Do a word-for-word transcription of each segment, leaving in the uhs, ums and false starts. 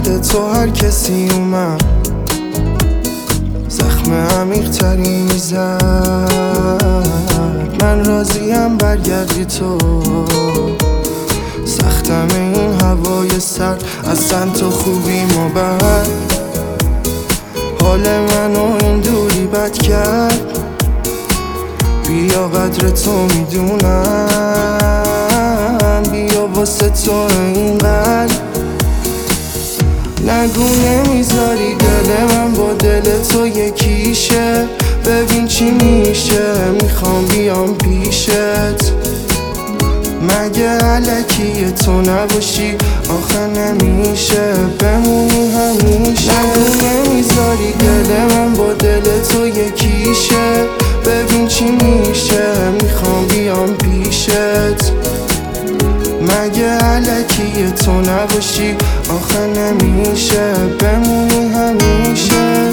بعد تو هر کسی اومد زخم عمیق تری میزد. من راضیم برگردی تو، سختم این هوای سرد، اصلا تو خوبی ما بد. حال منو این دوری بد کرد، بیا قدر تو میدونم، بیا واسه تو این قلب. نگو نمیذاری دل من با دل تو یکیشه، ببین چی میشه، میخوام بیام پیشت. مگه علکی تو نباشی آخه نمیشه، بمونی همیشه. نگو نمیذاری دل من با دل تو یکیشه، ببین چی میشه، میخوام بیام پیشت. مگه علکی تو نباشی آخه نمیشه، بمونی همیشه.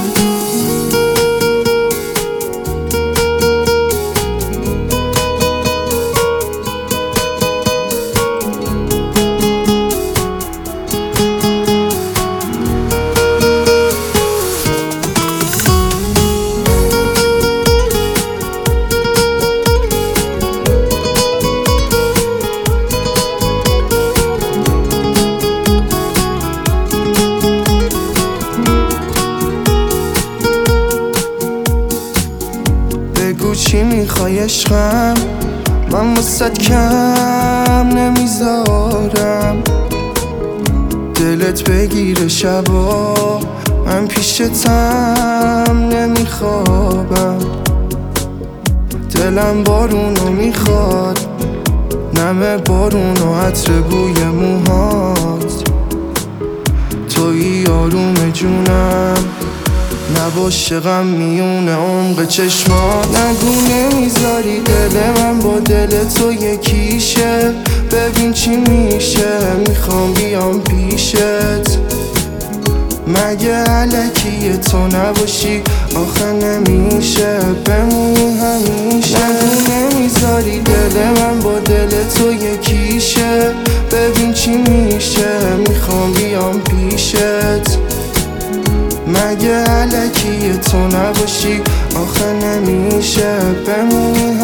بگو چی میخوای عشقم، من واسد کم نمیذارم. دلت بگیره شبا، من پیشتم نمیخوابم. دلم بارونو میخواد، نم بارون و عطر بوی موهات. تویی آروم جونم، نباشه غم میونه عمق چشمات. نگو نمیذاری دل من با دل تو یکیشه، ببین چی میشه، میخوام بیام پیشت. مگه علکی تو نباشی آخه نمیشه، بمونی همیشه. نگو نمیذاری دل من با دل تو یکیشه، ببین چی میشه، میخوام بیام پیشت. مگه علکی تو نباشی آخه نمیشه، بمونی